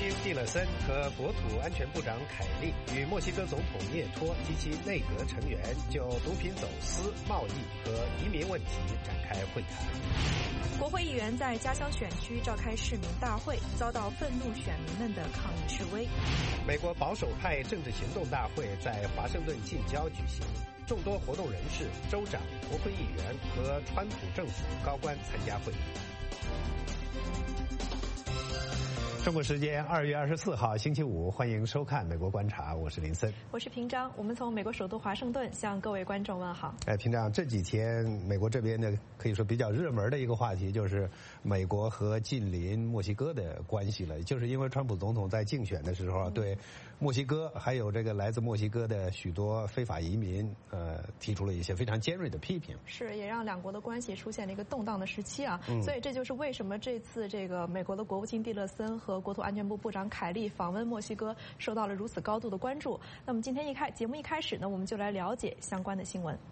卿蒂勒森和国土安全部长凯利与墨西哥总统涅托及其内阁成员就毒品走私、贸易和移民问题展开会谈。 国会议员在家乡选区召开市民大会，遭到愤怒选民们的抗议示威。 美国保守派政治行动大会在华盛顿近郊举行，众多活动人士、州长、国会议员和川普政府高官参加会议。中国时间2月24号星期五，欢迎收看《美国观察》，我是林森， 我是平章。我们从美国首都华盛顿向各位观众问好。 平章，这几天美国这边呢，可以说比较热门的一个话题就是美国和近邻墨西哥的关系了。就是因为川普总统在竞选的时候对墨西哥还有这个来自墨西哥的许多非法移民提出了一些非常尖锐的批评， 是也让两国的关系出现了一个动荡的时期啊。所以这就是为什么这次这个美国的国务卿蒂勒森和国土安全部部长凯利访问墨西哥受到了如此高度的关注。那么今天节目一开始呢，我们就来了解相关的新闻。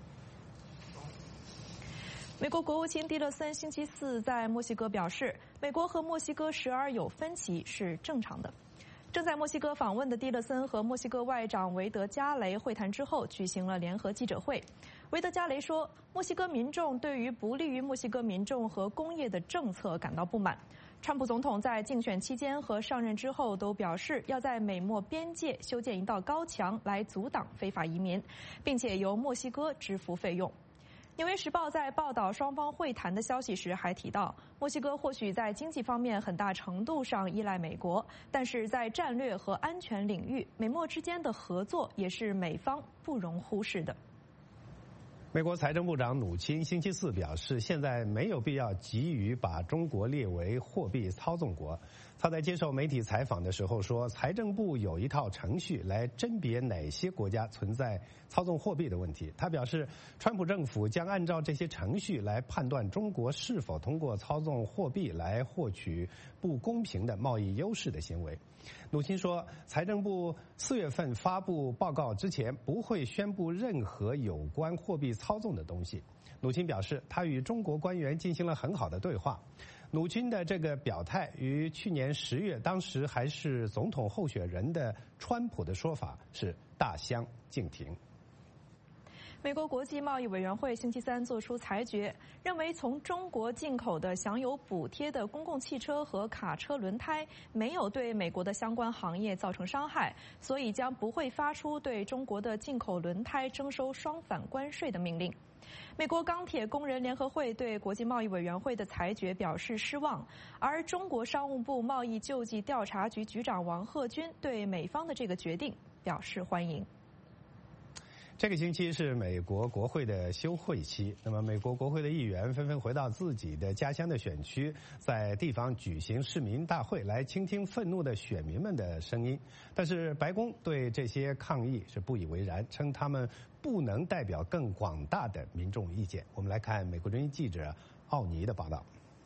美国国务卿蒂勒森星期四在墨西哥表示，美国和墨西哥时而有分歧是正常的。正在墨西哥访问的蒂勒森和墨西哥外长维德加雷会谈之后，举行了联合记者会。维德加雷说，墨西哥民众对于不利于墨西哥民众和工业的政策感到不满。川普总统在竞选期间和上任之后都表示，要在美墨边界修建一道高墙来阻挡非法移民，并且由墨西哥支付费用。纽约时报在报道双方会谈的消息时还提到，墨西哥或许在经济方面很大程度上依赖美国，但是在战略和安全领域，美墨之间的合作也是美方不容忽视的。 美国财政部长努钦星期四表示，现在没有必要急于把中国列为货币操纵国。他在接受媒体采访的时候说，财政部有一套程序来甄别哪些国家存在操纵货币的问题。他表示，川普政府将按照这些程序来判断中国是否通过操纵货币来获取不公平的贸易优势的行为。努钦说，财政部4月份发布报告之前不会宣布任何有关货币操纵的东西。努钦表示，他与中国官员进行了很好的对话。努钦的这个表态与去年10月当时还是总统候选人的川普的说法是大相径庭。 美国国际贸易委员会星期三作出裁决，认为从中国进口的享有补贴的公共汽车和卡车轮胎没有对美国的相关行业造成伤害，所以将不会发出对中国的进口轮胎征收双反关税的命令。美国钢铁工人联合会对国际贸易委员会的裁决表示失望，而中国商务部贸易救济调查局局长王鹤军对美方的这个决定表示欢迎。 这个星期是美国国会的休会期，那么美国国会的议员纷纷回到自己的家乡的选区，在地方举行市民大会，来倾听愤怒的选民们的声音。但是白宫对这些抗议是不以为然，称他们不能代表更广大的民众意见。我们来看美国之音记者奥尼的报道。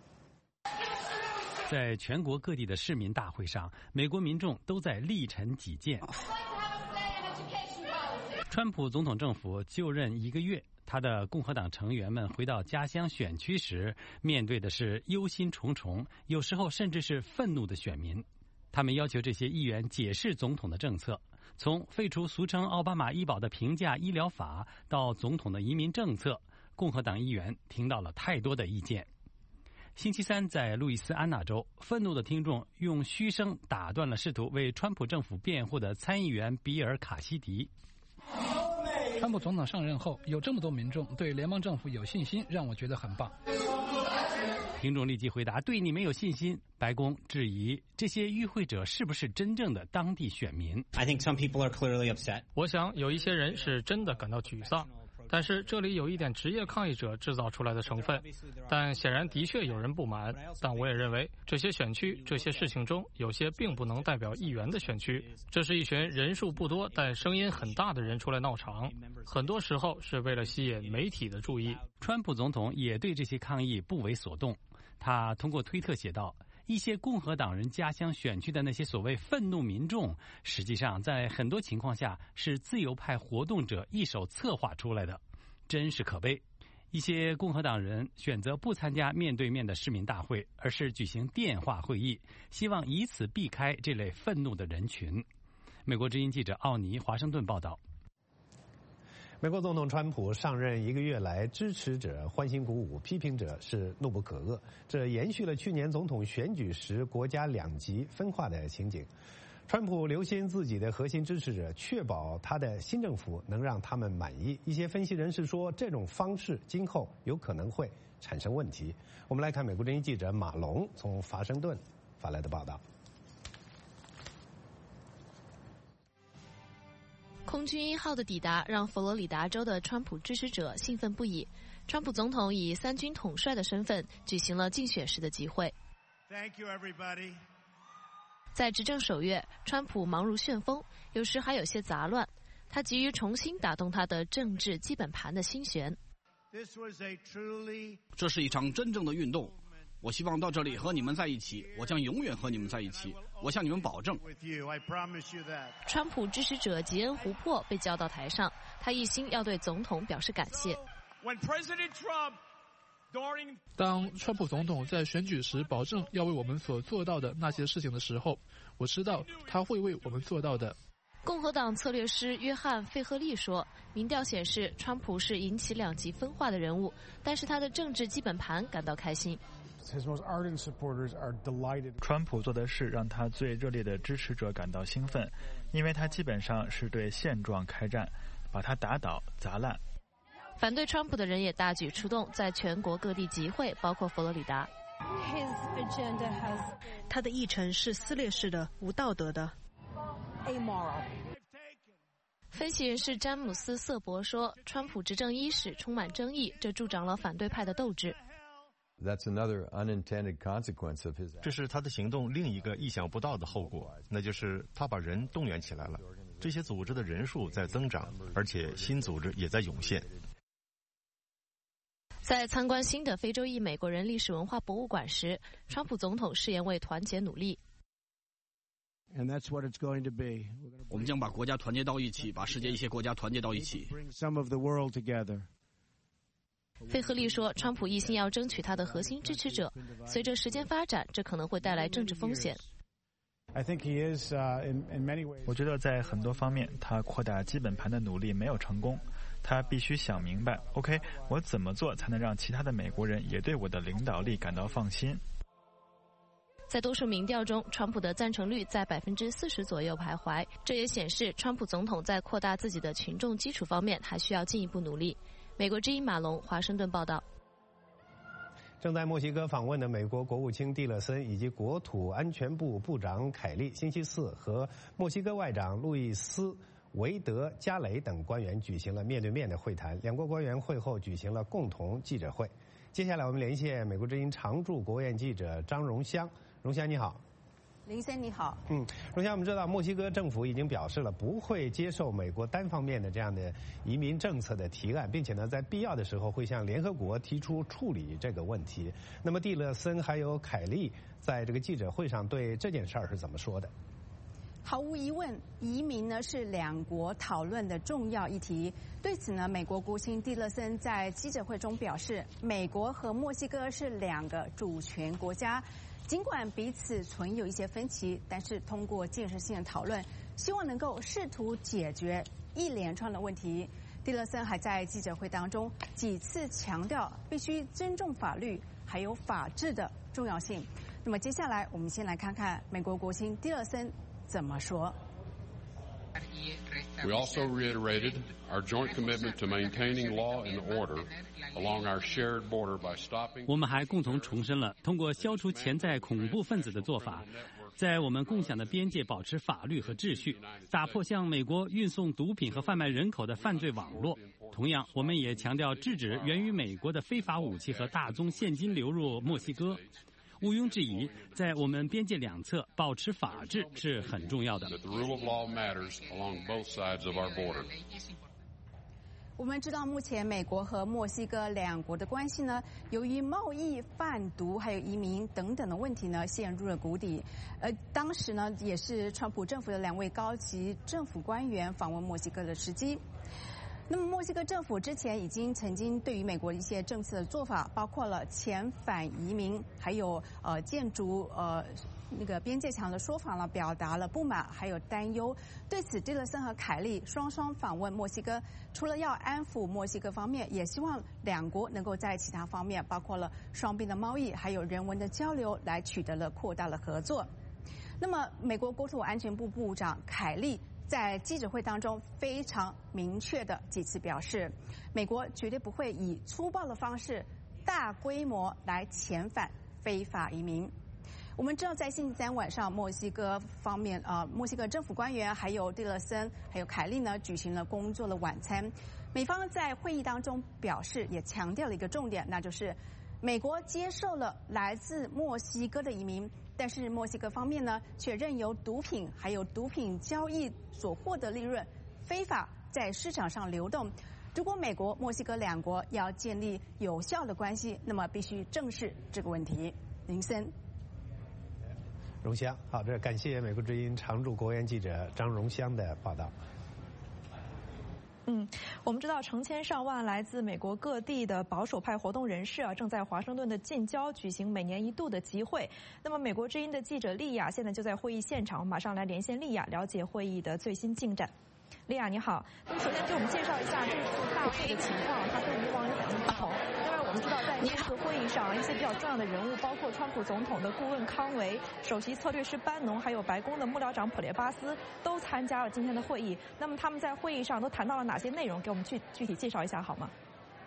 在全国各地的市民大会上，美国民众都在力陈己见。川普总统政府就任1个月，他的共和党成员们回到家乡选区时，面对的是忧心忡忡，有时候甚至是愤怒的选民。他们要求这些议员解释总统的政策，从废除俗称奥巴马医保的平价医疗法到总统的移民政策，共和党议员听到了太多的意见。星期三在路易斯安那州，愤怒的听众用嘘声打断了试图为川普政府辩护的参议员比尔·卡西迪。 川普总统上任后，有这么多民众对联邦政府有信心，让我觉得很棒。 听众立即回答：对你没有信心。白宫质疑这些与会者是不是真正的当地选民。 I think some people are clearly upset. 我想有一些人是真的感到沮丧。但是这里有一点职业抗议者制造出来的成分，但显然的确有人不满。但我也认为这些选区、这些事情中，有些并不能代表议员的选区。这是一群人数不多但声音很大的人出来闹场，很多时候是为了吸引媒体的注意。 川普总统也对这些抗议不为所动，他通过推特写道：一些共和党人家乡选区的那些所谓愤怒民众，实际上在很多情况下是自由派活动者一手策划出来的，真是可悲。 一些共和党人选择不参加面对面的市民大会，而是举行电话会议，希望以此避开这类愤怒的人群。美国之音记者奥尼华盛顿报道。 美国总统川普上任1个月来，支持者欢欣鼓舞，批评者是怒不可遏，这延续了去年总统选举时国家两极分化的情景。川普留心自己的核心支持者，确保他的新政府能让他们满意。一些分析人士说，这种方式今后有可能会产生问题。我们来看美国之音记者马龙从华盛顿发来的报道。 空军1号的抵达让佛罗里达州的川普支持者兴奋不已。川普总统以3军统帅的身份举行了竞选时的集会。 Thank you, everybody. 在执政首月，川普忙如旋风，有时还有些杂乱。他急于重新打动他的政治基本盘的心弦。 这是一场真正的运动。我希望到这里和你们在一起，我将永远和你们在一起。我向你们保证。 川普支持者吉恩·胡珀被叫到台上，他一心要对总统表示感谢。 当川普总统在选举时保证要为我们所做到的那些事情的时候，我知道他会为我们做到的。 共和党策略师约翰·费赫利说，民调显示川普是引起两极分化的人物，但是他的政治基本盘感到开心。 川普做的事让他最热烈的支持者感到兴奋，因为他基本上是对现状开战，把他打倒砸烂。 反对川普的人也大举出动，在全国各地集会，包括佛罗里达。 他的议程是撕裂式的、无道德的。 分析人士詹姆斯·瑟伯说，川普执政伊始充满争议，这助长了反对派的斗志。 这是他的行动另一个意想不到的后果，那就是他把人动员起来了。这些组织的人数在增长，而且新组织也在涌现。 在参观新的非洲裔美国人历史文化博物馆时，川普总统誓言为团结努力。 我们将把国家团结到一起，把世界一些国家团结到一起。 费赫利说，川普一心要争取他的核心支持者，随着时间发展，这可能会带来政治风险。 我觉得在很多方面，他扩大基本盘的努力没有成功。他必须想明白 ，OK， 我怎么做才能让其他的美国人也对我的领导力感到放心？ 在多数民调中，川普的赞成率在40%左右徘徊，这也显示川普总统在扩大自己的群众基础方面还需要进一步努力。美国之音马龙华盛顿报道。 正在墨西哥访问的美国国务卿蒂勒森以及国土安全部部长凯利，星期四和墨西哥外长路易斯·维德加雷等官员举行了面对面的会谈。两国官员会后举行了共同记者会。接下来我们连线美国之音常驻国务院记者张荣香。荣香你好。 林森你好。 荣香，我们知道墨西哥政府已经表示了不会接受美国单方面的这样的移民政策的提案，并且呢，在必要的时候会向联合国提出处理这个问题。那么蒂勒森还有凯利在这个记者会上对这件事儿是怎么说的？ 毫无疑问，移民呢是两国讨论的重要议题。对此呢，美国国务卿蒂勒森在记者会中表示，美国和墨西哥是两个主权国家。尽管彼此存有一些分歧，但是通过建设性的讨论，希望能够试图解决一连串的问题。蒂勒森还在记者会当中几次强调必须尊重法律还有法治的重要性。那么接下来我们先来看看美国国务卿蒂勒森怎么说。 We also reiterated our joint commitment to maintaining law and order along our shared border by stopping. 我们还共同重申了通过消除潜在恐怖分子的做法，在我们共享的边界保持法律和秩序，打破向美国运送毒品和贩卖人口的犯罪网络。同样，我们也强调制止源于美国的非法武器和大宗现金流入墨西哥。毋庸置疑，在我们边界两侧保持法治是很重要的。 我们知道，目前美国和墨西哥两国的关系呢，由于贸易、贩毒还有移民等等的问题呢，陷入了谷底。当时呢，也是川普政府的2位高级政府官员访问墨西哥的时机。 那么墨西哥政府之前曾经对于美国一些政策的做法，包括了遣返移民，还有建筑那个边界墙的说法呢，表达了不满还有担忧。对此，蒂勒森和凯利双双访问墨西哥，除了要安抚墨西哥方面，也希望两国能够在其他方面，包括了双边的贸易还有人文的交流，来取得了扩大的合作。那么，美国国土安全部部长凯利在记者会当中非常明确的几次表示，美国绝对不会以粗暴的方式大规模来遣返非法移民。我们知道，在星期三晚上，墨西哥方面墨西哥政府官员还有蒂勒森还有凯利呢举行了工作的晚餐。美方在会议当中表示，也强调了一个重点，那就是美国接受了来自墨西哥的移民，但是墨西哥方面呢却任由毒品还有毒品交易所获得利润非法在市场上流动。如果美国、墨西哥两国要建立有效的关系，那么必须正视这个问题。林森。 荣香，好的，感谢美国之音常驻国员记者张荣香的报道。 我们知道成千上万来自美国各地的保守派活动人士正在华盛顿的近郊举行每年一度的集会。那么美国之音的记者莉亚现在就在会议现场，马上来连线莉亚了解会议的最新进展。莉亚你好，那么首先给我们介绍一下这次大会的情况，它跟以往有什么不同？另外我们知道在这次会议上一些比较重要的人物，包括川普总统的顾问康维、首席策略师班农，还有白宫的幕僚长普列巴斯都参加了今天的会议。那么他们在会议上都谈到了哪些内容？给我们具体介绍一下好吗？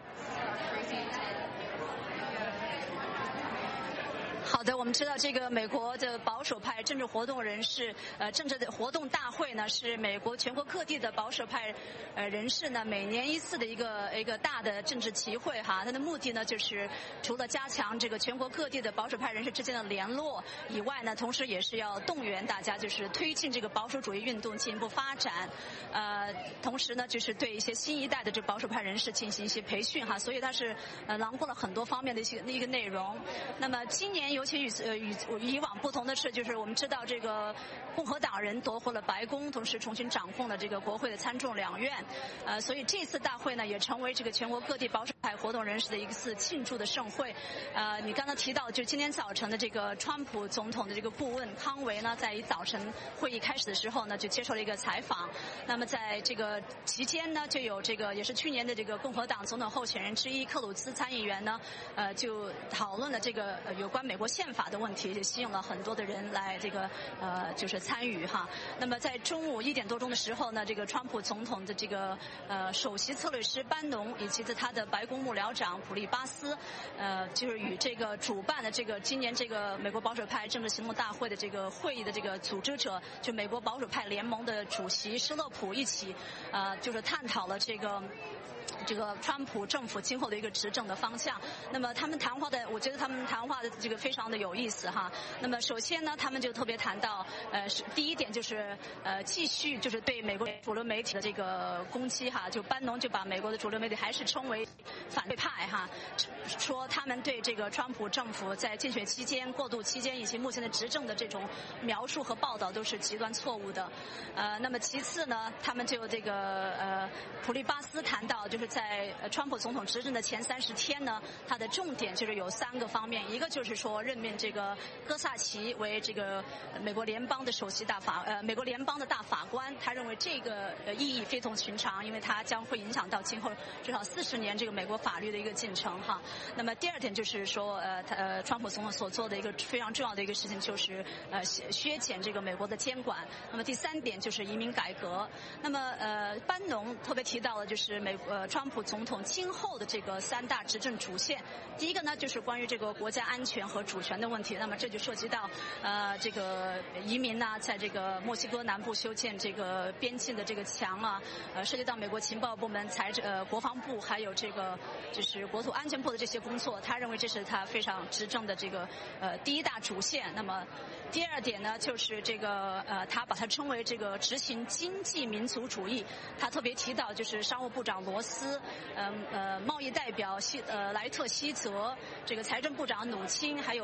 好的，我们知道这个美国的保守派政治活动人士政治的活动大会呢，是美国全国各地的保守派人士呢每年一次的一个大的政治集会哈。它的目的呢就是除了加强这个全国各地的保守派人士之间的联络以外呢，同时也是要动员大家，就是推进这个保守主义运动进一步发展。同时呢，就是对一些新一代的这保守派人士进行一些培训哈。所以它是囊括了很多方面的一个内容。那么今年尤其与以往不同的是，就是我们知道这个共和党人夺回了白宫，同时重新掌控了这个国会的参众两院。所以这次大会呢，也成为这个全国各地保守派活动人士的一次庆祝的盛会。你刚才提到，就今天早晨的这个川普总统的这个顾问康维呢，在早晨会议开始的时候呢，就接受了一个采访。那么在这个期间呢，就有这个也是去年的这个共和党总统候选人之一克鲁兹参议员呢，就讨论了这个有关美国宪法的问题，就吸引了很多的人来这个就是参与哈。那么在中午1点多钟的时候呢，这个川普总统的这个首席策略师班农以及他的白宫幕僚长普利巴斯，就是与这个主办的这个今年这个美国保守派政治行动大会的这个会议的这个组织者，就美国保守派联盟的主席施勒普一起，就是探讨了这个川普政府今后的一个执政的方向。那么他们谈话的，我觉得他们谈话的这个非常的有意思哈。那么首先呢，他们就特别谈到，第一点就是继续就是对美国主流媒体的这个攻击哈。就班农就把美国的主流媒体还是称为反对派哈，说他们对这个川普政府在竞选期间、过渡期间以及目前的执政的这种描述和报道都是极端错误的。那么其次呢，他们就这个普利巴斯谈到，就是在川普总统执政的前30天呢，他的重点就是有3个方面，一个就是说任命这个戈萨奇为这个美国联邦的美国联邦的大法官，他认为这个意义非同寻常，因为它将会影响到今后至少40年这个美国法律的一个进程哈。那么第二点就是说，川普总统所做的一个非常重要的一个事情就是削减这个美国的监管。那么第3点就是移民改革。那么班农特别提到了就是川普总统今后的这个3大执政主线。第一个呢就是关于这个国家安全和主权的问题，那么这就涉及到这个移民呢，在这个墨西哥南部修建这个边境的这个墙啊，涉及到美国情报部门、国防部还有这个就是国土安全部的这些工作，他认为这是他非常执政的这个第一大主线。那么第二点呢，就是这个他把它称为这个执行经济民族主义。他特别提到就是商务部长罗斯，贸易代表莱特希泽，这个财政部长努钦，还有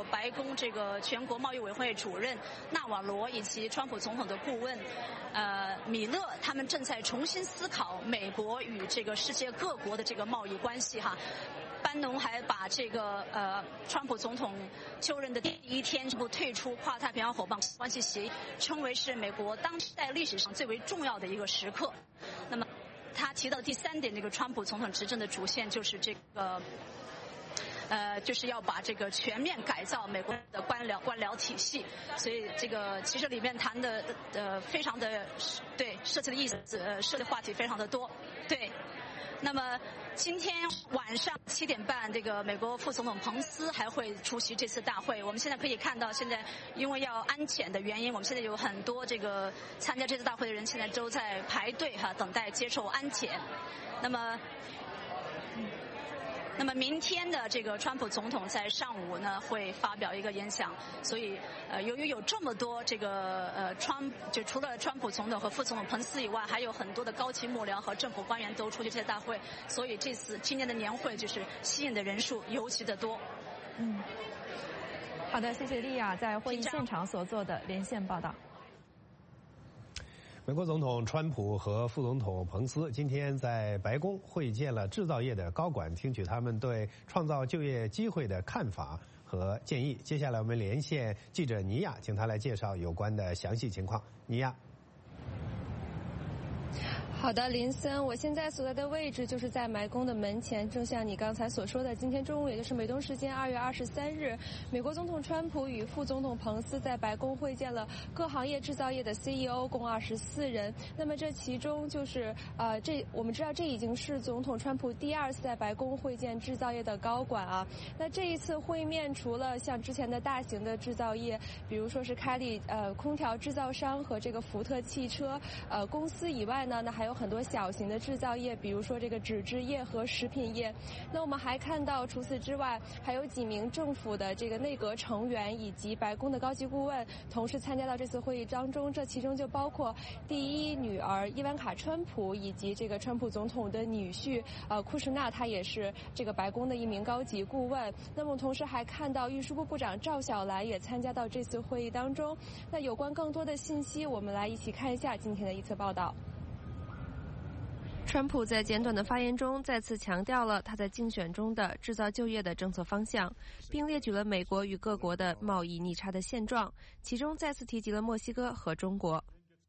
白宫这个全国贸易委员会主任纳瓦罗以及川普总统的顾问米勒，他们正在重新思考美国与这个世界各国的这个贸易关系哈。班农还把这个川普总统就任的第一天宣布退出跨太平洋伙伴关系协议，称为是美国当代历史上最为重要的一个时刻。那么他提到第3点，这个川普总统执政的主线就是这个。就是要把这个全面改造美国的官僚体系，所以这个其实里面谈的非常的对，涉及的意思涉及的话题非常的多，对。那么今天晚上7点半，这个美国副总统彭斯还会出席这次大会。我们现在可以看到，现在因为要安检的原因，我们现在有很多这个参加这次大会的人现在都在排队等待接受安检。那么明天的这个川普总统在上午呢会发表一个演讲，所以由于有这么多这个就除了川普总统和副总统彭斯以外，还有很多的高级幕僚和政府官员都出席这次大会，所以今年的年会就是吸引的人数尤其的多。 好的，谢谢莉亚在会议现场所做的连线报道。 美国总统川普和副总统彭斯今天在白宫会见了制造业的高管，听取他们对创造就业机会的看法和建议。接下来我们连线记者尼亚，请他来介绍有关的详细情况。尼亚。 好的，林森，我现在所在的位置就是在白宫的门前。正像你刚才所说的，今天中午，也就是美东时间2月23日，美国总统川普与副总统彭斯在白宫会见了各行业制造业的 CEO， 共24人。那么这其中就是我们知道这已经是总统川普第2次在白宫会见制造业的高管啊。那这一次会面，除了像之前的大型的制造业，比如说是开利空调制造商和这个福特汽车公司以外呢，那还有很多小型的制造业，比如说这个纸质业和食品业。那我们还看到，除此之外，还有几名政府的这个内阁成员以及白宫的高级顾问同时参加到这次会议当中。这其中就包括第一女儿伊万卡川普以及这个川普总统的女婿库什纳，他也是这个白宫的一名高级顾问。那么同时还看到运输部部长赵小兰也参加到这次会议当中。那有关更多的信息，我们来一起看一下今天的一次报道。川普在简短的发言中再次强调了他在竞选中的制造就业的政策方向，并列举了美国与各国的贸易逆差的现状，其中再次提及了墨西哥和中国。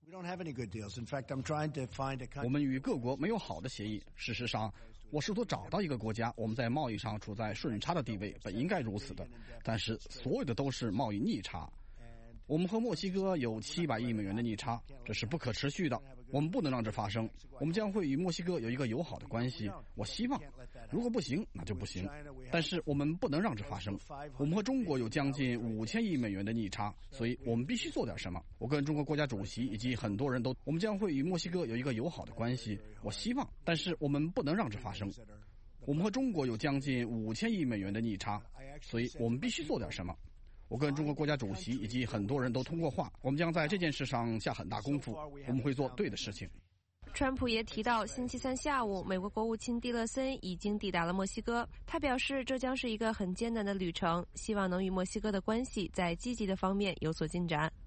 我们与各国没有好的协议。事实上，我试图找到一个国家，我们在贸易上处在顺差的地位，本应该如此的，但是所有的都是贸易逆差。我们和墨西哥有700亿美元的逆差，这是不可持续的，我们不能让这发生。我们将会与墨西哥有一个友好的关系，我希望，如果不行，那就不行。但是我们不能让这发生。我们和中国有将近5000亿美元的逆差，所以我们必须做点什么。我跟中国国家主席以及很多人我们将会与墨西哥有一个友好的关系，我希望，但是我们不能让这发生。我们和中国有将近5000亿美元的逆差，所以我们必须做点什么。我跟中国国家主席以及很多人都通过话，我们将在这件事上下很大功夫，我们会做对的事情。 川普也提到，星期3下午，美国国务卿蒂勒森已经抵达了墨西哥。他表示，这将是一个很艰难的旅程，希望能与墨西哥的关系在积极的方面有所进展。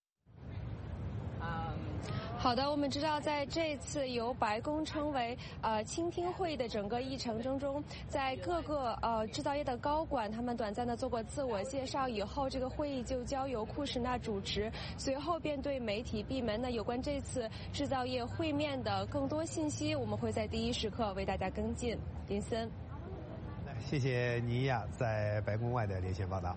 好的，我们知道在这次由白宫称为倾听会的整个议程当中，在各个制造业的高管他们短暂的做过自我介绍以后，这个会议就交由库什纳主持，随后便对媒体闭门。有关这次制造业会面的更多信息，我们会在第一时刻为大家跟进。林森， 谢谢尼亚在白宫外的连线报道。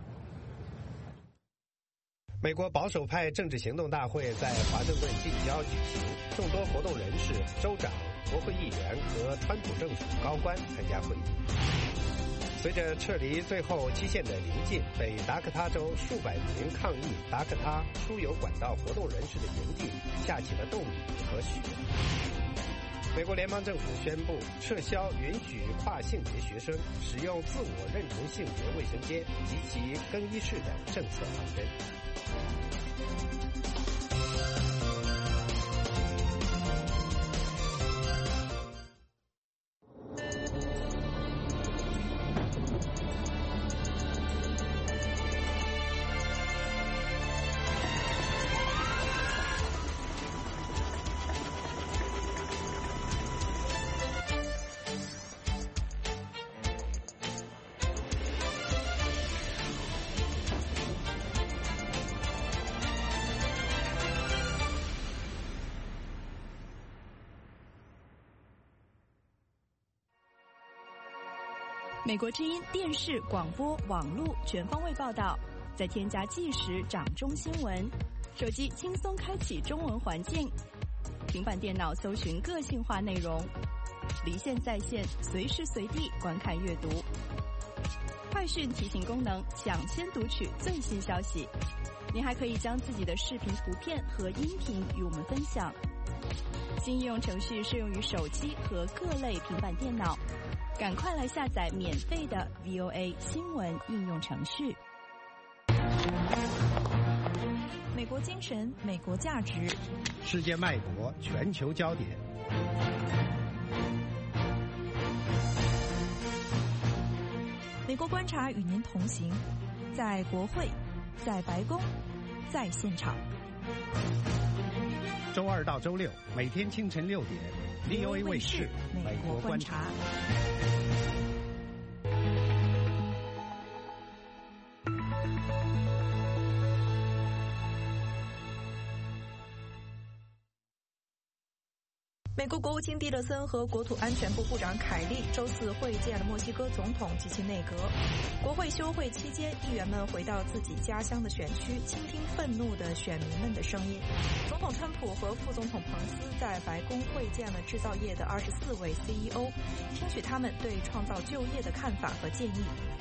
美国保守派政治行动大会在华盛顿近郊举行，众多活动人士、州长、国会议员和川普政府高官参加会议。随着撤离最后期限的临近，北达科他州数百名抗议达科他输油管道活动人士的营地下起了冻雨和雪。美国联邦政府宣布撤销允许跨性别学生使用自我认同性别卫生间及其更衣室的政策方针。 美国之音电视、广播、网络全方位报道，再添加即时掌中新闻，手机轻松开启中文环境，平板电脑搜寻个性化内容，离线在线，随时随地观看阅读。快讯提醒功能，抢先读取最新消息。您还可以将自己的视频、图片和音频与我们分享。新应用程序适用于手机和各类平板电脑，赶快来下载免费的 VOA 新闻应用程序。 美国精神，美国价值， 世界脉搏，全球焦点。 美国观察与您同行，在国会，在白宫，在现场。 周二到周六，每天清晨6点 ，VOA 卫视美国观察。 美国国务卿蒂勒森和国土安全部部长凯利周四会见了墨西哥总统及其内阁。国会休会期间，议员们回到自己家乡的选区，倾听愤怒的选民们的声音。总统川普和副总统彭斯在白宫会见了制造业的24位 CEO， 听取他们对创造就业的看法和建议。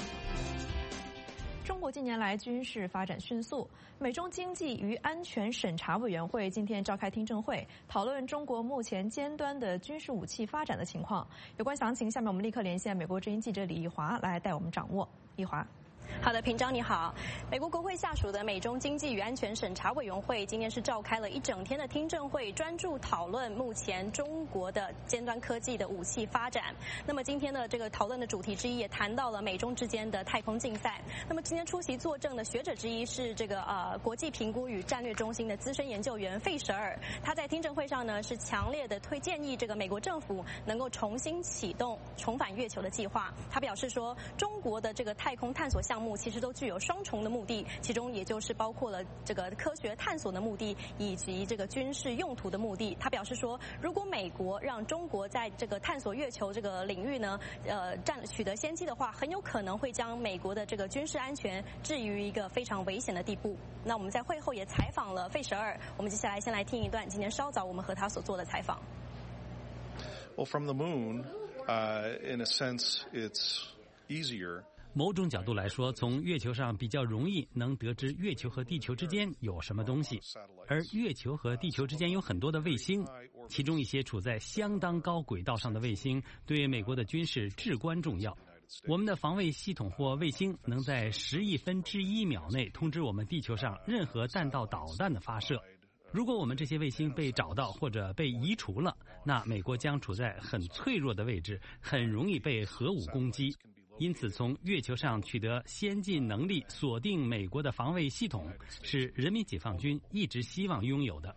中国近年来军事发展迅速，美中经济与安全审查委员会今天召开听证会，讨论中国目前尖端的军事武器发展的情况。有关详情，下面我们立刻连线美国之音记者李义华来带我们掌握。义华。 好的，平章你好。美国国会下属的美中经济与安全审查委员会今天是召开了一整天的听证会，专注讨论目前中国的尖端科技的武器发展。那么今天的这个讨论的主题之一也谈到了美中之间的太空竞赛。那么今天出席作证的学者之一是这个国际评估与战略中心的资深研究员费舍尔，他在听证会上呢是强烈的建议这个美国政府能够重新启动重返月球的计划。他表示说，中国的这个太空探索项目其实都具有双重的目的，其中也就是包括了这个科学探索的目的以及这个军事用途的目的。他表示说，如果美国让中国在这个探索月球这个领域呢，取得先机的话，很有可能会将美国的这个军事安全置于一个非常危险的地步。那我们在会后也采访了费舍尔，我们接下来先来听一段今天稍早我们和他所做的采访。 Well, from the moon, in a sense, it's easier. 某种角度来说，从月球上比较容易能得知月球和地球之间有什么东西，而月球和地球之间有很多的卫星，其中一些处在相当高轨道上的卫星对美国的军事至关重要。我们的防卫系统或卫星能在10亿分之1秒内通知我们地球上任何弹道导弹的发射。如果我们这些卫星被找到或者被移除了，那美国将处在很脆弱的位置，很容易被核武攻击。因此，从月球上取得先进能力，锁定美国的防卫系统，是人民解放军一直希望拥有的。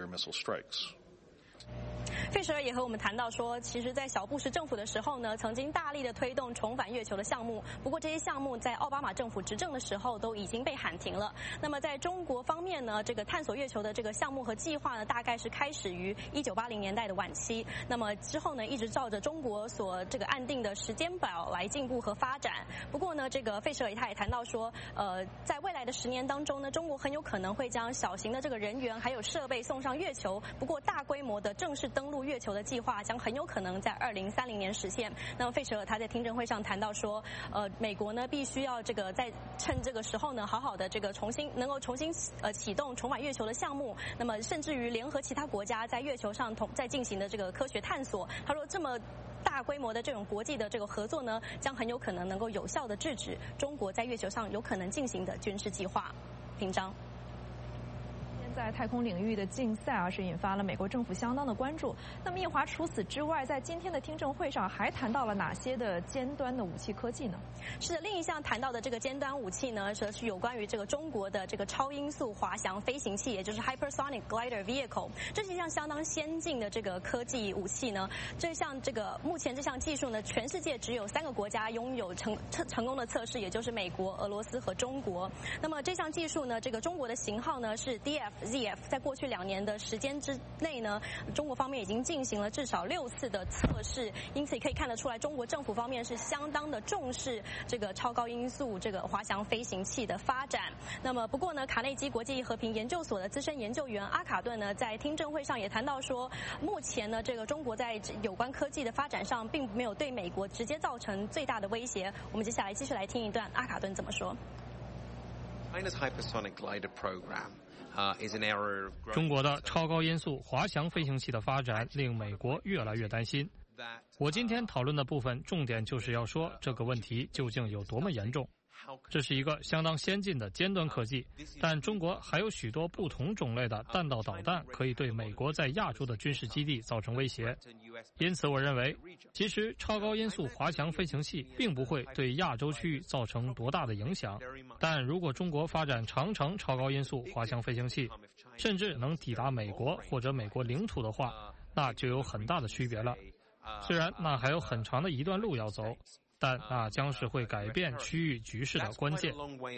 费舍尔也和我们谈到说，其实在小布什政府的时候呢，曾经大力的推动重返月球的项目，不过这些项目在奥巴马政府执政的时候都已经被喊停了。那么在中国方面呢，这个探索月球的这个项目和计划呢，大概是开始于1980年代的晚期，那么之后呢，一直照着中国所这个按定的时间表来进步和发展。不过呢，这个费舍尔他也谈到说，在未来的10年当中呢，中国很有可能会将小型的这个人员还有设备送上月球，不过大规模的正式登陆月球的计划将很有可能在2030年实现。那么费舍尔他在听证会上谈到说，美国呢必须要这个在趁这个时候呢，好好的这个能够重新启动重返月球的项目，那么甚至于联合其他国家在月球上在进行的这个科学探索。他说，这么大规模的这种国际的这个合作呢，将很有可能能够有效的制止中国在月球上有可能进行的军事计划。平章。 在太空领域的竞赛是引发了美国政府相当的关注。那么，义华除此之外，在今天的听证会上还谈到了哪些的尖端的武器科技呢？ 是的，另一项谈到的这个尖端武器呢，是有关于这个中国的这个超音速滑翔飞行器，也就是 Hypersonic Glider Vehicle。这是一项相当先进的这个科技武器呢。目前这项技术呢，全世界只有3个国家拥有成功的测试，也就是美国、俄罗斯和中国。那么这项技术呢，这个中国的型号呢是 DF ZF， 在过去2年的时间之内呢，中国方面已经进行了至少6次的测试，因此也可以看得出来，中国政府方面是相当的重视这个超高音速这个滑翔飞行器的发展。那么不过呢，卡内基国际和平研究所的资深研究员阿卡顿呢，在听证会上也谈到说，目前呢，这个中国在有关科技的发展上，并没有对美国直接造成最大的威胁。我们接下来继续来听一段阿卡顿怎么说。 中国的超高音速滑翔飞行器的发展令美国越来越担心。我今天讨论的部分重点就是要说这个问题究竟有多么严重。这是一个相当先进的尖端科技，但中国还有许多不同种类的弹道导弹可以对美国在亚洲的军事基地造成威胁。因此我认为，其实超高音速滑翔飞行器并不会对亚洲区域造成多大的影响，但如果中国发展长程超高音速滑翔飞行器，甚至能抵达美国或者美国领土的话，那就有很大的区别了。虽然那还有很长的一段路要走，但那将是会改变区域局势的关键。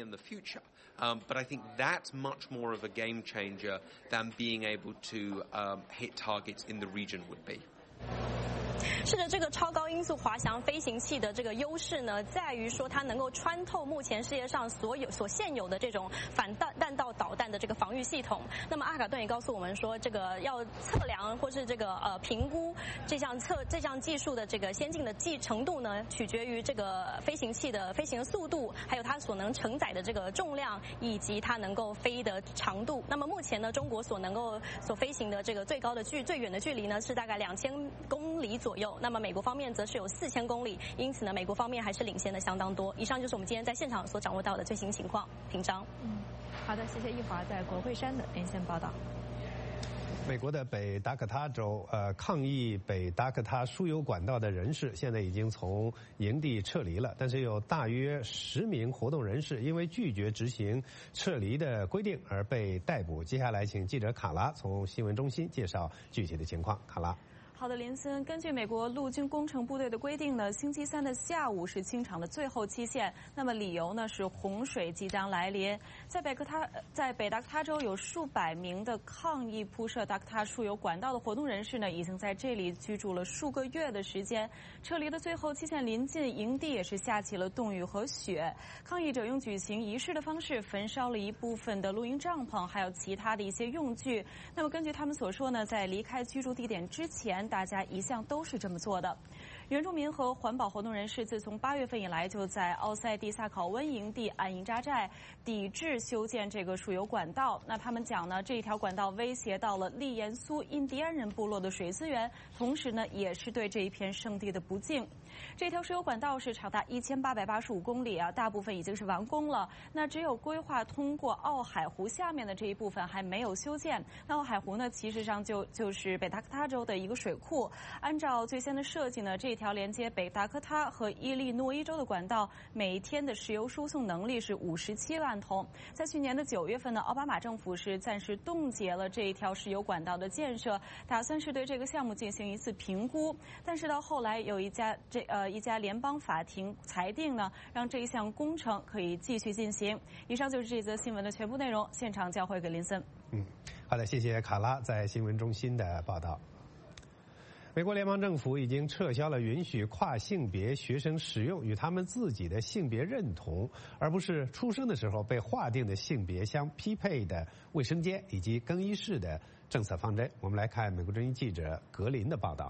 But I think that's much more of a game changer than being able to hit targets in the region would be. 是的，这个超高音速滑翔飞行器的这个优势呢，在于说它能够穿透目前世界上所现有的这种反弹道导弹的这个防御系统。那么阿卡顿也告诉我们说，这个要测量或是这个评估这项技术的这个先进的程度呢，取决于这个飞行器的飞行速度，还有它所能承载的这个重量，以及它能够飞的长度。那么目前呢，中国所飞行的这个最远的距离呢，是大概2000公里左右。那么美国方面则是有4000公里，因此呢，美国方面还是领先的相当多。以上就是我们今天在现场所掌握到的最新情况。平章。 好的，谢谢易华在国会山的连线报道。 美国的北达科他州抗议北达科他输油管道的人士现在已经从营地撤离了，但是有大约10名活动人士因为拒绝执行撤离的规定而被逮捕。接下来请记者卡拉从新闻中心介绍具体的情况。卡拉。 好的，林森，根据美国陆军工程部队的规定呢，星期三的下午是清场的最后期限。那么理由呢是洪水即将来临。在北达科他州有数百名的抗议铺设达科他输油管道的活动人士呢，已经在这里居住了数个月的时间。撤离的最后期限临近，营地也是下起了冻雨和雪。抗议者用举行仪式的方式焚烧了一部分的露营帐篷，还有其他的一些用具。那么根据他们所说呢，在离开居住地点之前，大家一向都是这么做的。原住民和环保活动人士自从8月份以来，就在奥塞蒂萨考温营地安营扎寨，抵制修建这个输油管道。那他们讲呢，这一条管道威胁到了利延苏印第安人部落的水资源，同时呢，也是对这一片圣地的不敬。这条输油管道是长达1885公里啊，大部分已经是完工了。那只有规划通过奥海湖下面的这一部分还没有修建。那奥海湖呢，其实上就是北达科他州的一个水库。按照最先的设计呢，这条连接北达科他和伊利诺伊州的管道，每一天的石油输送能力是57万桶。在去年的9月份呢，奥巴马政府是暂时冻结了这一条石油管道的建设，打算是对这个项目进行一次评估。但是到后来有一家联邦法庭裁定呢，让这一项工程可以继续进行。以上就是这则新闻的全部内容，现场交回给林森。 好的，谢谢卡拉在新闻中心的报道。美国联邦政府已经撤销了允许跨性别学生使用与他们自己的性别认同，而不是出生的时候被划定的性别相匹配的卫生间以及更衣室的政策方针。我们来看美国之音记者格林的报道。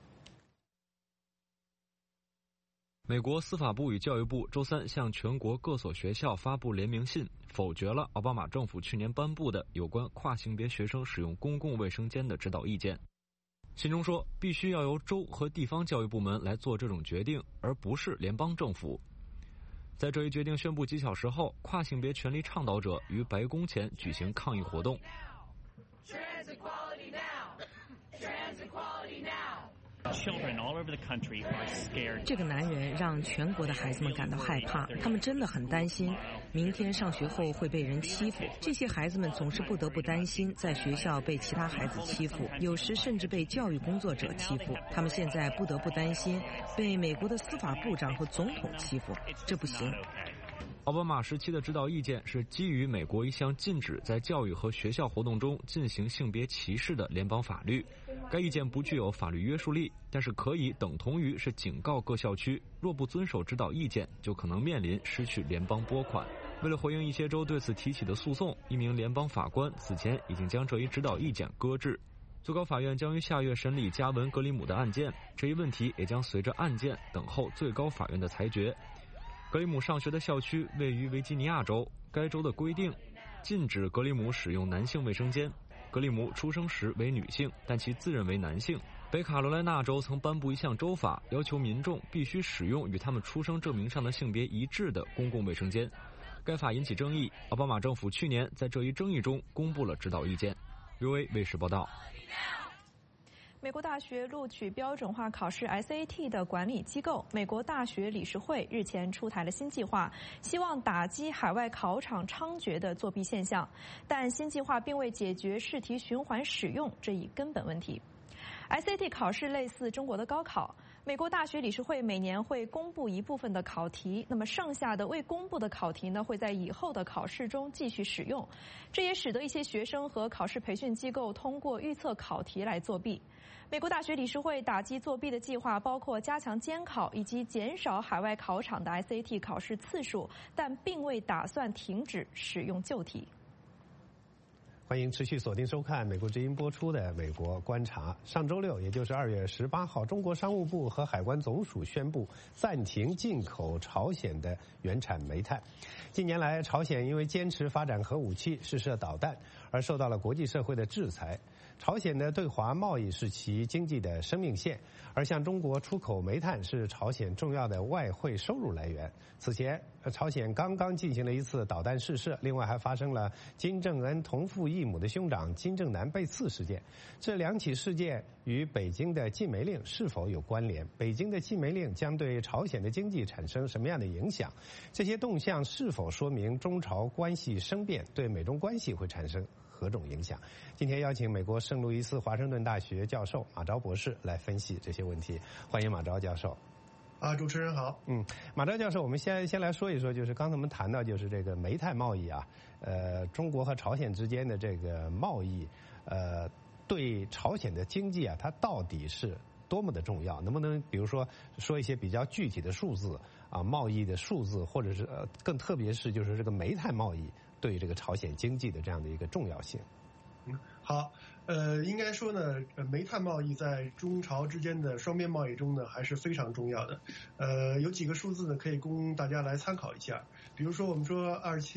美国司法部与教育部周三向全国各所学校发布联名信，否决了奥巴马政府去年颁布的有关跨性别学生使用公共卫生间的指导意见。信中说，必须要由州和地方教育部门来做这种决定，而不是联邦政府。在这一决定宣布几小时后，跨性别权利倡导者于白宫前举行抗议活动。 这个男人让全国的孩子们感到害怕，他们真的很担心明天上学后会被人欺负。这些孩子们总是不得不担心在学校被其他孩子欺负，有时甚至被教育工作者欺负。他们现在不得不担心被美国的司法部长和总统欺负，这不行。 奥巴马时期的指导意见是基于美国一项禁止在教育和学校活动中进行性别歧视的联邦法律。该意见不具有法律约束力，但是可以等同于是警告各校区，若不遵守指导意见，就可能面临失去联邦拨款。为了回应一些州对此提起的诉讼，一名联邦法官此前已经将这一指导意见搁置。最高法院将于下月审理加文·格里姆的案件，这一问题也将随着案件等候最高法院的裁决。格里姆上学的校区位于维吉尼亚州，该州的规定禁止格里姆使用男性卫生间。格里姆出生时为女性，但其自认为男性。北卡罗来纳州曾颁布一项州法，要求民众必须使用与他们出生证明上的性别一致的公共卫生间。该法引起争议，奥巴马政府去年在这一争议中公布了指导意见。VOA 卫视报道。 美国大学录取标准化考试 SAT 的管理机构美国大学理事会日前出台了新计划，希望打击海外考场猖獗的作弊现象，但新计划并未解决试题循环使用这一根本问题。SAT 考试类似中国的高考，美国大学理事会每年会公布一部分的考题，那么剩下的未公布的考题呢，会在以后的考试中继续使用。这也使得一些学生和考试培训机构通过预测考题来作弊。美国大学理事会打击作弊的计划包括加强监考以及减少海外考场的 SAT 考试次数，但并未打算停止使用旧题。 欢迎持续锁定收看美国之音播出的《美国观察》。上周六，也就是2月18号，中国商务部和海关总署宣布暂停进口朝鲜的原产煤炭。近年来，朝鲜因为坚持发展核武器、试射导弹，而受到了国际社会的制裁。朝鲜的对华贸易是其经济的生命线，而向中国出口煤炭是朝鲜重要的外汇收入来源。此前，朝鲜刚刚进行了一次导弹试射，另外还发生了金正恩同父异母的兄长金正男被刺事件。这两起事件与北京的禁煤令是否有关联？北京的禁煤令将对朝鲜的经济产生什么样的影响？这些动向是否说明中朝关系生变，对美中关系会产生何种影响？今天邀请美国圣路易斯华盛顿大学教授马昭博士来分析这些问题。欢迎马昭教授。 主持人好。 马昭教授，我们先来说一说，就是刚才我们谈到就是这个煤炭贸易啊，中国和朝鲜之间的这个贸易，对朝鲜的经济啊，它到底是多么的重要？能不能比如说一些比较具体的数字啊，贸易的数字，或者是更特别是就是这个煤炭贸易对这个朝鲜经济的这样的一个重要性？ 好，应该说呢，煤炭贸易在中朝之间的双边贸易中呢，还是非常重要的。有几个数字呢，可以供大家来参考一下。比如说，我们说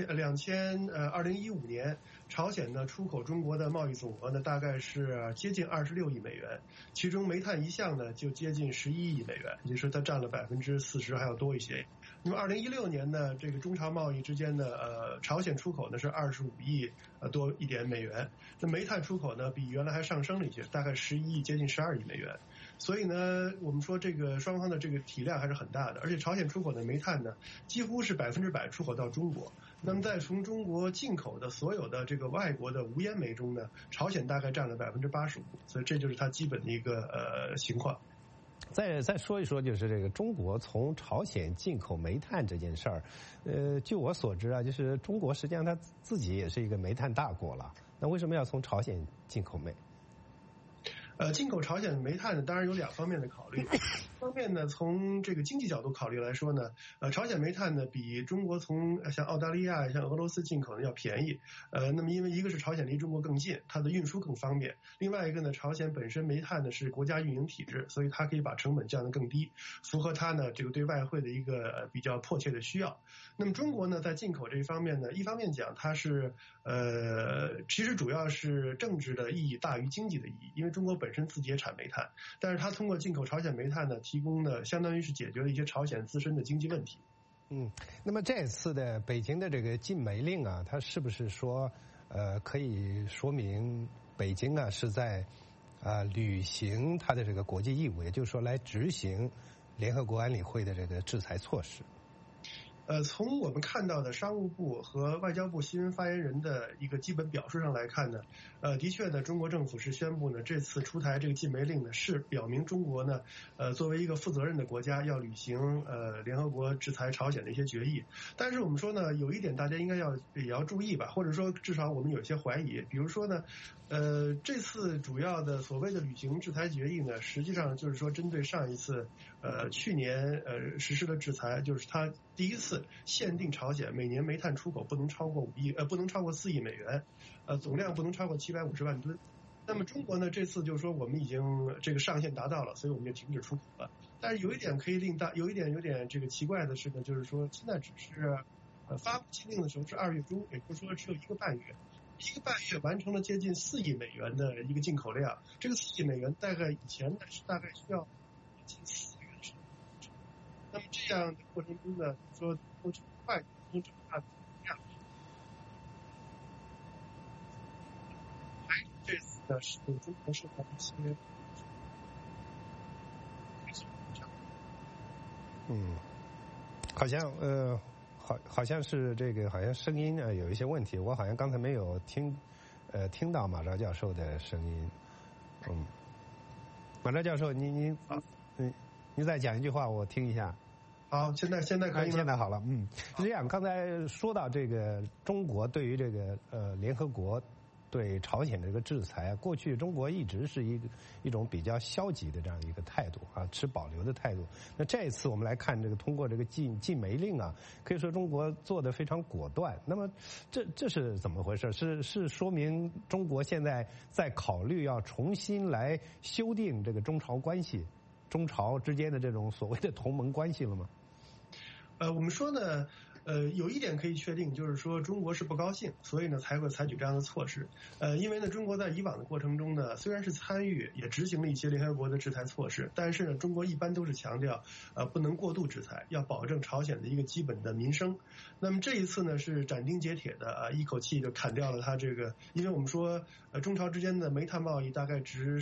2015年，朝鲜呢出口中国的贸易总额呢，大概是接近26亿美元，其中煤炭一项呢就接近11亿美元，也就是说它占了40%还要多一些。那么2016年呢，这个中朝贸易之间的朝鲜出口呢是25亿多一点美元，那煤炭出口呢比原来还上升了一些，大概11亿接近12亿美元。所以呢，我们说这个双方的这个体量还是很大的，而且朝鲜出口的煤炭呢几乎是100%出口到中国。那么在从中国进口的所有的这个外国的无烟煤中呢，朝鲜大概占了85%，所以这就是它基本的一个情况。 再说一说，就是这个中国从朝鲜进口煤炭这件事儿，据我所知啊，就是中国实际上它自己也是一个煤炭大国了，那为什么要从朝鲜进口煤？ 进口朝鲜的煤炭呢，当然有两方面的考虑。一方面呢，从这个经济角度考虑来说呢，朝鲜煤炭呢比中国从像澳大利亚、像俄罗斯进口呢要便宜。那么因为一个是朝鲜离中国更近，它的运输更方便；另外一个呢，朝鲜本身煤炭呢是国家运营体制，所以它可以把成本降得更低，符合它呢这个对外汇的一个比较迫切的需要。那么中国呢在进口这一方面呢，一方面讲它是其实主要是政治的意义大于经济的意义，因为中国本身自己也产煤炭，但是它通过进口朝鲜煤炭呢，提供的相当于是解决了一些朝鲜自身的经济问题。 那么这次的北京的这个禁煤令啊，它是不是说可以说明北京啊是在履行它的这个国际义务，也就是说来执行联合国安理会的这个制裁措施？ 从我们看到的商务部和外交部新闻发言人的一个基本表述上来看呢，的确呢，中国政府是宣布呢，这次出台这个禁媒令呢，是表明中国呢，作为一个负责任的国家，要履行联合国制裁朝鲜的一些决议。但是我们说呢，有一点大家应该也要注意吧，或者说至少我们有些怀疑，比如说呢，这次主要的所谓的履行制裁决议呢，实际上就是说针对上一次去年实施的制裁，就是它第一次限定朝鲜每年煤炭出口不能超过4亿美元，总量不能超过750万吨。那么中国呢，这次就是说我们已经这个上限达到了，所以我们就停止出口了。但是有一点有点这个奇怪的是呢，就是说现在只是发布禁令的时候是2月中，也就是说只有1个半月。1个半月完成了接近4亿美元的一个进口量，这个4亿美元大概以前呢是大概需要近4个月的时间。那么这样的过程中呢，说都这么快，都这么大的量，还有这次呢是中国受到一些好像是这个，好像声音有一些问题，我好像刚才没有听到马昭教授的声音。马昭教授，您再讲一句话，我听一下。 好，现在可以吗？ 现在好了。是这样，刚才说到这个中国对于这个联合国对朝鲜的这个制裁，过去中国一直是一种比较消极的这样一个态度啊，持保留的态度。那这一次我们来看这个通过这个禁媒令啊，可以说中国做得非常果断。那么这是怎么回事？是说明中国现在在考虑要重新来修订这个中朝关系，中朝之间的这种所谓的同盟关系了吗？ 我们说呢。有一点可以确定，就是说中国是不高兴，所以呢才会采取这样的措施。因为呢，中国在以往的过程中呢，虽然是参与也执行了一些联合国的制裁措施，但是呢，中国一般都是强调不能过度制裁，要保证朝鲜的一个基本的民生。那么这一次呢是斩钉截铁的一口气就砍掉了它这个，因为我们说中朝之间的煤炭贸易大概值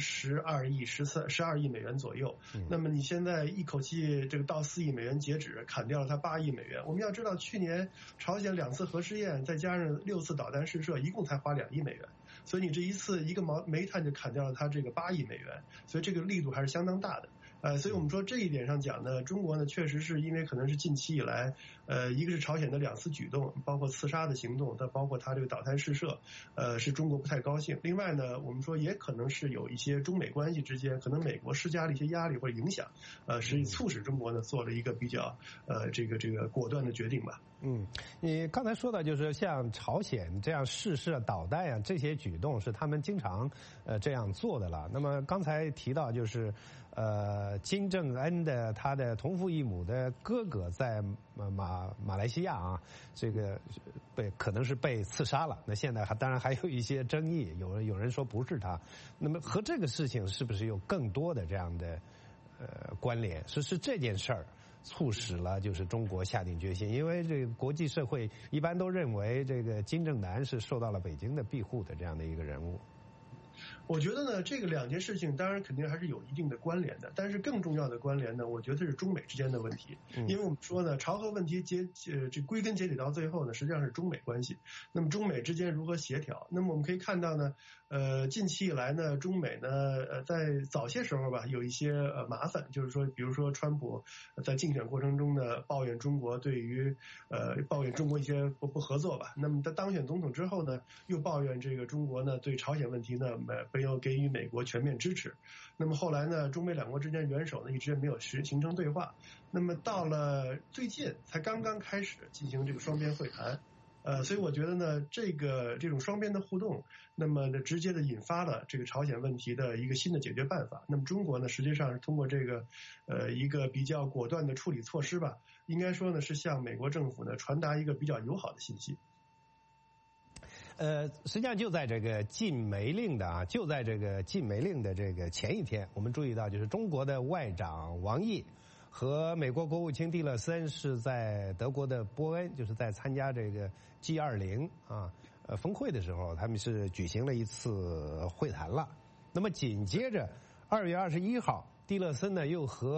12亿美元左右，那么你现在一口气这个到4亿美元截止，砍掉了它8亿美元。我们要知道去年朝鲜2次核试验，再加上6次导弹试射，一共才花2亿美元。所以你这一个煤炭就砍掉了它这个8亿美元，所以这个力度还是相当大的。所以我们说这一点上讲呢，中国呢确实是因为可能是近期以来，一个是朝鲜的2次举动，包括刺杀的行动，再包括它这个导弹试射，是中国不太高兴。另外呢，我们说也可能是有一些中美关系之间，可能美国施加了一些压力或者影响，是促使中国呢做了一个比较这个果断的决定吧。 你刚才说的就是像朝鲜这样试射导弹呀，这些举动是他们经常这样做的了。那么刚才提到就是金正恩的他的同父异母的哥哥在马来西亚啊，这个可能是被刺杀了。那现在当然还有一些争议，有人说不是他。那么和这个事情是不是有更多的这样的关联？是这件事儿促使了就是中国下定决心，因为这个国际社会一般都认为这个金正男是受到了北京的庇护的这样的一个人物。 我觉得呢，这个2件事情当然肯定还是有一定的关联的，但是更重要的关联呢，我觉得是中美之间的问题。因为我们说呢，朝核问题这归根结底到最后呢，实际上是中美关系。那么中美之间如何协调？那么我们可以看到呢，近期以来呢，中美呢，在早些时候吧，有一些麻烦，就是说，比如说川普在竞选过程中呢，抱怨中国一些不合作吧。那么在当选总统之后呢，又抱怨这个中国呢对朝鲜问题呢没有给予美国全面支持。那么后来呢，中美2国之间元首呢一直没有形成对话。那么到了最近才刚刚开始进行这个双边会谈。所以我觉得呢，这种双边的互动，那么呢，直接的引发了这个朝鲜问题的一个新的解决办法。那么中国呢，实际上是通过这个一个比较果断的处理措施吧，应该说呢是向美国政府呢传达一个比较友好的信息。 实际上就在这个禁媒令的这个前一天，我们注意到就是中国的外长王毅和美国国务卿蒂勒森是在德国的波恩，就是在参加这个 G20 峰会的时候，他们是举行了一次会谈了。那么紧接着2月21号，蒂勒森呢又和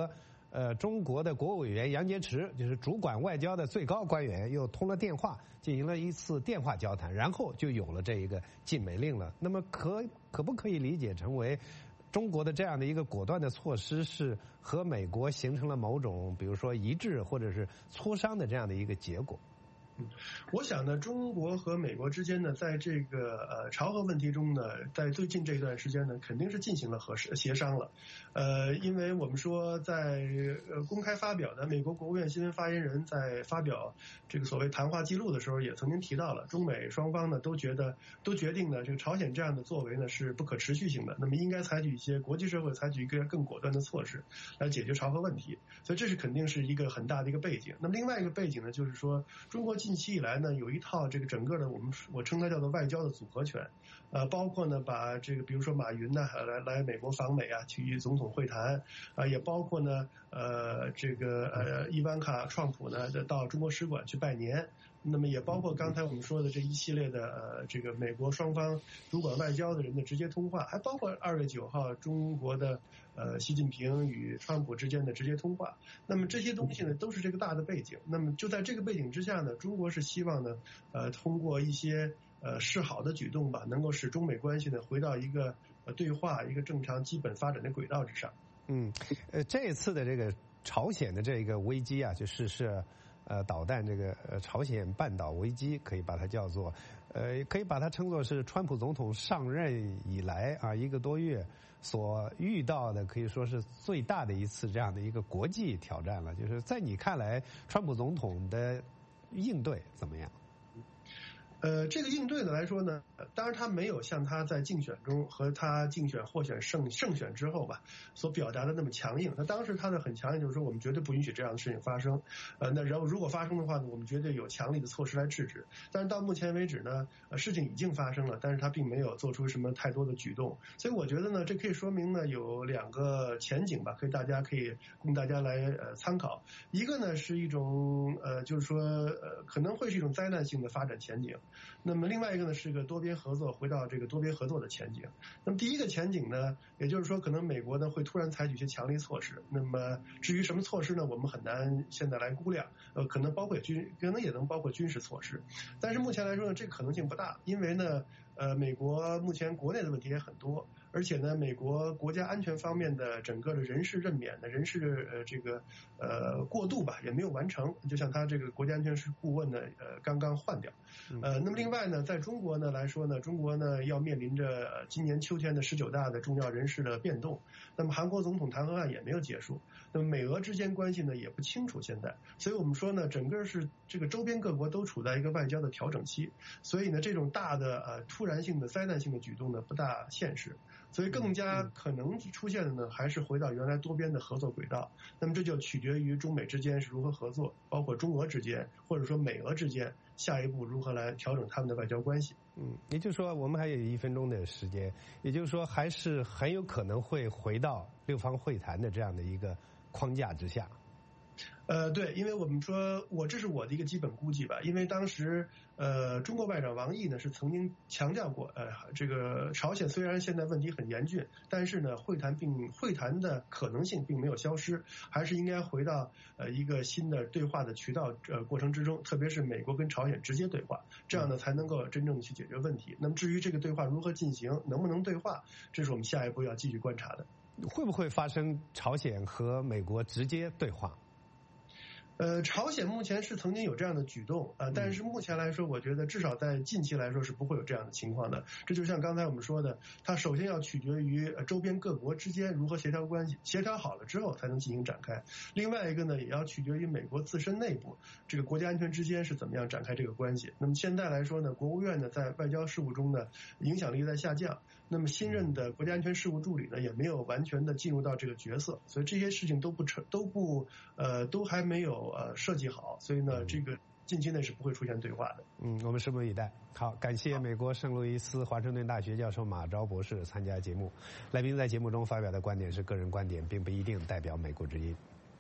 中国的国务委员杨洁篪，就是主管外交的最高官员，又通了电话，进行了一次电话交谈，然后就有了这一个禁美令了。那么可不可以理解成为中国的这样的一个果断的措施是和美国形成了某种比如说一致或者是磋商的这样的一个结果？ 我想呢，中国和美国之间呢，在这个朝核问题中呢，在最近这段时间呢，肯定是进行了协商了。因为我们说在公开发表的美国国务院新闻发言人在发表这个所谓谈话记录的时候，也曾经提到了，中美双方呢都决定呢，这个朝鲜这样的作为呢是不可持续性的，那么应该采取一些国际社会采取一个更果断的措施来解决朝核问题。所以这是肯定是一个很大的一个背景。那么另外一个背景呢，就是说中国近期以来呢，有一套这个整个的我称它叫做外交的组合拳，包括呢把这个比如说马云呢来美国访美啊，去与总统会谈也包括呢这个伊万卡创普呢到中国使馆去拜年。那么也包括刚才我们说的这一系列的这个美国双方主管外交的人的直接通话，还包括2月9号中国的习近平与川普之间的直接通话。那么这些东西呢都是这个大的背景。那么就在这个背景之下呢，中国是希望呢通过一些示好的举动吧，能够使中美关系呢回到一个对话一个正常基本发展的轨道之上。 这一次的这个朝鲜的这个危机啊，就是导弹这个朝鲜半岛危机，可以把它叫做可以把它称作是川普总统上任以来1个多月所遇到的可以说是最大的一次这样的一个国际挑战了。就是在你看来，川普总统的应对怎么样？ 这个应对的来说呢，当然他没有像他在竞选中和他竞选获选胜选之后吧所表达的那么强硬。他当时他的很强硬，就是说我们绝对不允许这样的事情发生。那然后如果发生的话呢，我们绝对有强力的措施来制止。但是到目前为止呢，事情已经发生了，但是他并没有做出什么太多的举动。所以我觉得呢，这可以说明呢有2个前景吧，可以供大家来参考。一个呢是一种就是说可能会是一种灾难性的发展前景。那么另外一个呢是个多边合作，回到这个多边合作的前景。那么第一个前景呢，也就是说可能美国呢会突然采取一些强力措施。那么至于什么措施呢，我们很难现在来估量。可能也能包括军事措施。但是目前来说呢，这个可能性不大，因为呢美国目前国内的问题也很多，而且呢美国国家安全方面的整个的人事任免的人事这个过渡吧也没有完成，就像他这个国家安全顾问呢刚刚换掉。那么另外呢，在中国呢来说呢，中国呢要面临着今年秋天的19大的重要人事的变动。那么韩国总统弹劾案也没有结束，那么美俄之间关系呢也不清楚现在。所以我们说呢，整个是这个周边各国都处在一个外交的调整期，所以呢这种大的突然性的灾难性的举动呢不大现实。所以更加可能出现的呢，还是回到原来多边的合作轨道。那么这就取决于中美之间是如何合作，包括中俄之间，或者说美俄之间，下一步如何来调整他们的外交关系。 也就是说，我们还有1分钟的时间，也就是说，还是很有可能会回到6方会谈的这样的一个框架之下。 对，因为我们说这是我的一个基本估计吧，因为当时中国外长王毅呢是曾经强调过，这个朝鲜虽然现在问题很严峻，但是呢会谈的可能性并没有消失，还是应该回到一个新的对话的渠道过程之中，特别是美国跟朝鲜直接对话，这样呢才能够真正去解决问题。那么至于这个对话如何进行，能不能对话，这是我们下一步要继续观察的。 会不会发生朝鲜和美国直接对话？ 朝鲜目前是曾经有这样的举动但是目前来说，我觉得至少在近期来说是不会有这样的情况的。这就像刚才我们说的，它首先要取决于周边各国之间如何协调关系，协调好了之后才能进行展开。另外一个呢，也要取决于美国自身内部这个国家安全之间是怎么样展开这个关系。那么现在来说呢，国务院呢在外交事务中呢影响力在下降，那么新任的国家安全事务助理呢也没有完全的进入到这个角色，所以这些事情都还没有设计好，所以呢这个近期内是不会出现对话的。 我们拭目以待。好，感谢美国圣路易斯华盛顿大学教授马昭博士参加节目。来宾在节目中发表的观点是个人观点，并不一定代表美国之音。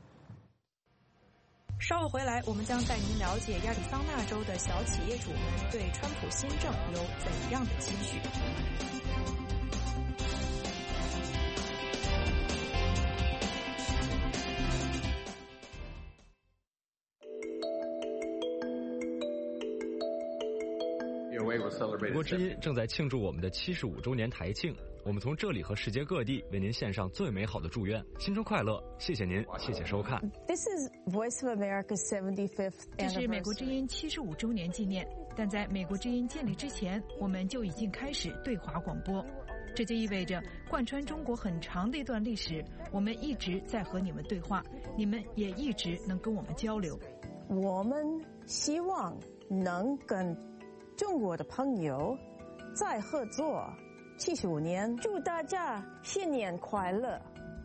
稍后回来，我们将带您了解亚利桑那州的小企业主们对川普新政有怎样的期许。 美国之音正在庆祝我们的75周年台庆，我们从这里和世界各地为您献上最美好的祝愿，新春快乐！谢谢您，谢谢收看。 This is Voice of America's 75th anniversary. 这是美国之音75周年纪念，但在美国之音建立之前，我们就已经开始对华广播。这就意味着，贯穿中国很长的一段历史，我们一直在和你们对话，你们也一直能跟我们交流。 我们希望能跟中国的朋友再合作75年，祝大家新年快乐。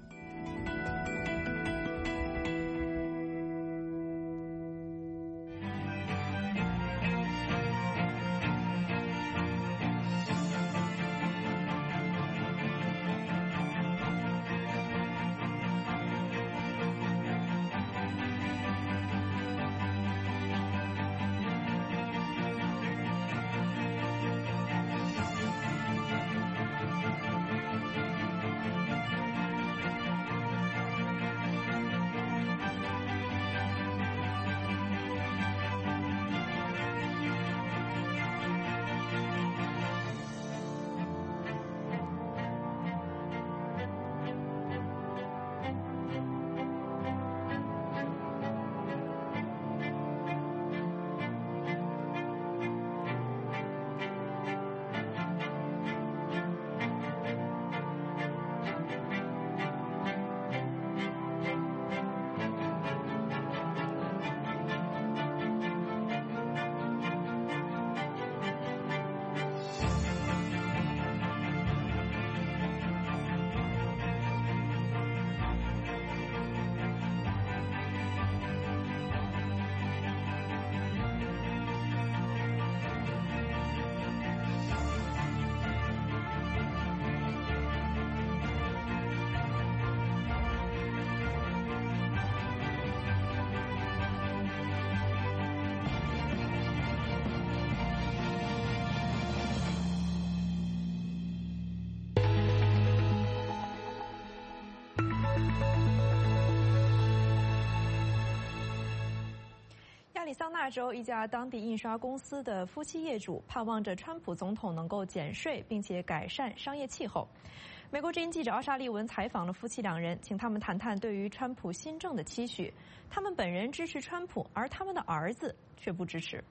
亚利桑那州一家当地印刷公司的夫妻业主盼望着川普总统能够减税，并且改善商业气候。美国之音记者奥沙利文采访了夫妻两人，请他们谈谈对于川普新政的期许。他们本人支持川普，而他们的儿子却不支持。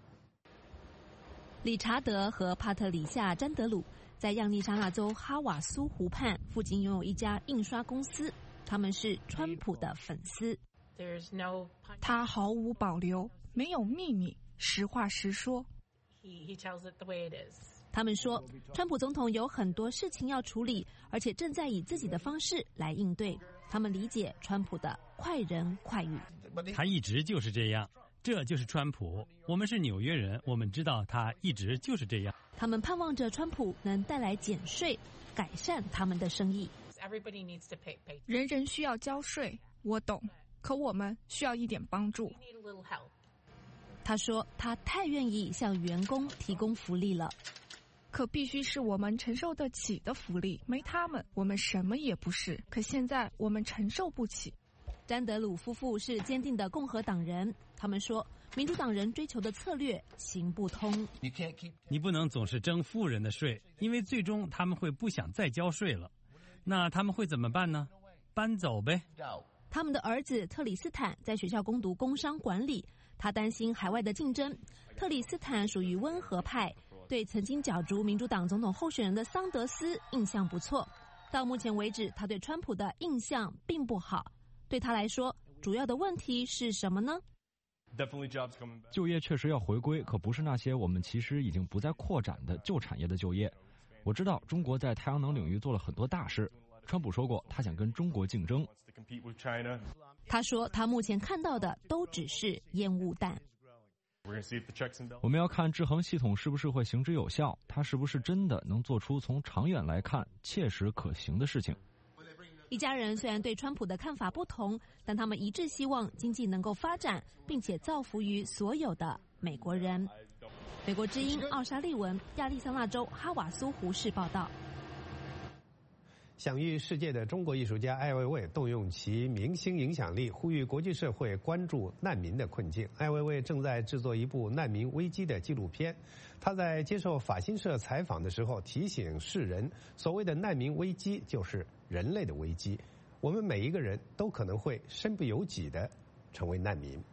理查德和帕特里夏·詹德鲁在亚利桑那州哈瓦苏湖畔附近拥有一家印刷公司，他们是川普的粉丝。 他毫无保留，没有秘密，实话实说。 他们说，川普总统有很多事情要处理，而且正在以自己的方式来应对。他们理解川普的快人快语。 他一直就是这样，这就是川普。我们是纽约人，我们知道他一直就是这样。 他们盼望着川普能带来减税，改善他们的生意。 人人需要交税，我懂。可我们需要一点帮助。 他说他太愿意向员工提供福利了， 可必须是我们承受得起的福利，没他们我们什么也不是。可现在我们承受不起。 詹德鲁夫妇是坚定的共和党人，他们说民主党人追求的策略行不通。 你不能总是征富人的税，因为最终他们会不想再交税了。那他们会怎么办呢？搬走呗。 他们的儿子特里斯坦在学校攻读工商管理，他担心海外的竞争。特里斯坦属于温和派，对曾经角逐民主党总统候选人的桑德斯印象不错。到目前为止，他对川普的印象并不好。对他来说，主要的问题是什么呢？ 就业确实要回归，可不是那些我们其实已经不再扩展的旧产业的就业。我知道中国在太阳能领域做了很多大事，川普说过他想跟中国竞争。 他说他目前看到的都只是烟雾弹。 我们要看制衡系统是不是会行之有效，它是不是真的能做出从长远来看切实可行的事情。 一家人虽然对川普的看法不同，但他们一致希望经济能够发展，并且造福于所有的美国人。美国之音奥沙利文，亚利桑那州哈瓦苏湖市报道。 享誉世界的中国艺术家艾未未动用其明星影响力，呼吁国际社会关注难民的困境。艾未未正在制作一部难民危机的纪录片， 他在接受法新社采访的时候提醒世人，所谓的难民危机就是人类的危机，我们每一个人都可能会身不由己地成为难民。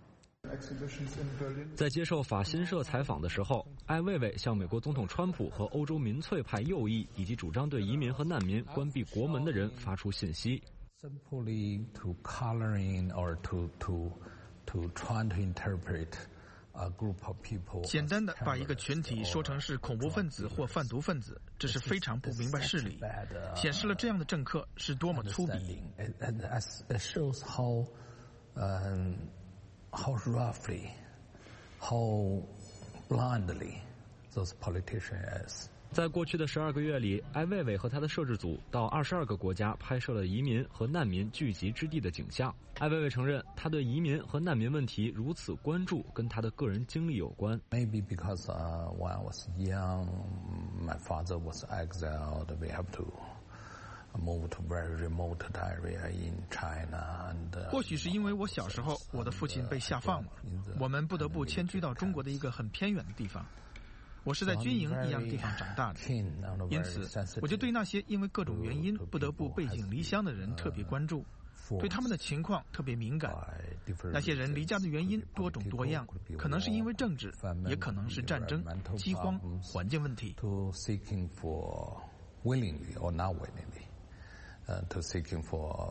在接受法新社采访的时候，艾未未向美国总统川普和欧洲民粹派右翼以及主张对移民和难民关闭国门的人发出信息。 Simply to coloring or to trying to interpret a group of people. 简单的把一个群体说成是恐怖分子或贩毒分子，这是非常不明白事理，显示了这样的政客是多么粗鄙。 It shows how roughly, how blindly those politicians is. 在过去的12个月里，艾未未和他的摄制组到22个国家拍摄了移民和难民聚集之地的景象。艾未未承认，他对移民和难民问题如此关注，跟他的个人经历有关。 Maybe because when I was young, my father was exiled. We have to move to very remote area in China. 或许是因为我小时候，我的父亲被下放了，我们不得不迁居到中国的一个很偏远的地方。我是在军营一样的地方长大的，因此我就对那些因为各种原因不得不背井离乡的人特别关注，对他们的情况特别敏感。那些人离家的原因多种多样，可能是因为政治，也可能是战争、饥荒、环境问题。 To seeking for willingly or not willingly, to seeking for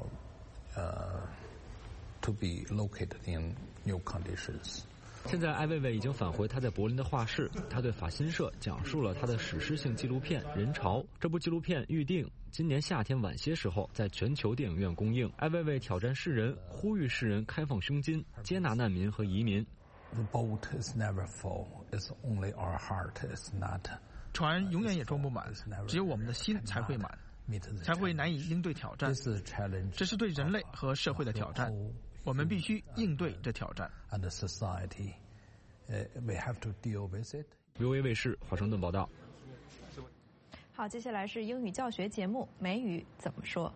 to be located in new conditions. 现在艾未未已经返回他在柏林的画室，他对法新社讲述了他的史诗性纪录片《人潮》。这部纪录片预定今年夏天晚些时候在全球电影院公映。艾未未挑战世人，呼吁世人开放胸襟，接纳难民和移民。 The boat is never full. It's only our heart is not. 船永远也装不满，只有我们的心才会满，才会难以应对挑战。这是对人类和社会的挑战。我们必须应对这挑战。 And the society, we have to deal with it. VOA 卫视华盛顿报道。 好，接下来是英语教学节目，美语怎么说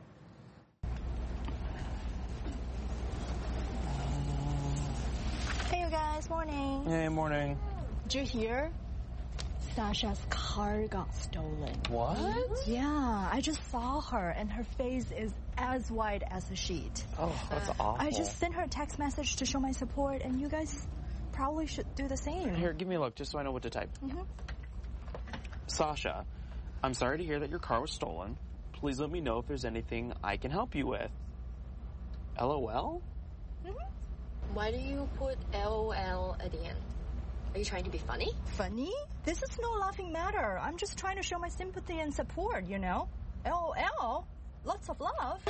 ？Hey you guys, morning. Hey, morning. Did you hear? Sasha's car got stolen. What? Yeah, I just saw her and her face is as white as a sheet. Oh, that's awful. I just sent her a text message to show my support and you guys probably should do the same. Here, give me a look just so I know what to type. Mm-hmm. Sasha, I'm sorry to hear that your car was stolen. Please let me know if there's anything I can help you with. LOL? Mm-hmm. Why do you put LOL at the end? Are you trying to be funny? Funny? This is no laughing matter. I'm just trying to show my sympathy and support, you know? LOL? Lots of love.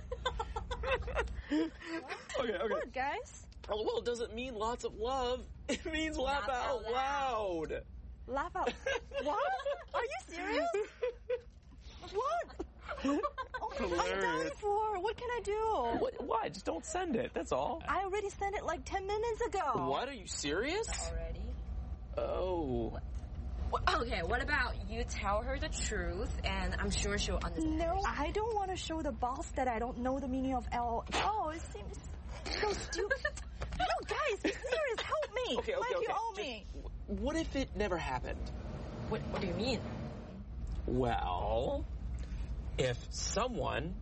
Okay. What, guys? LOL doesn't mean lots of love. It means laugh out loud. Laugh out. What? Are you serious? What? Oh my God, I'm dying for. What can I do? Why? Just don't send it. That's all. I already sent it like 10 minutes ago. What? Are you serious? Already? Oh. Okay, what about you tell her the truth and I'm sure she'll understand. No, I don't want to show the boss that I don't know the meaning of LOL. Oh, it seems so stupid. No, guys, be serious. Help me. Okay. Like you owe me. What if it never happened? What do you mean? Well, if someone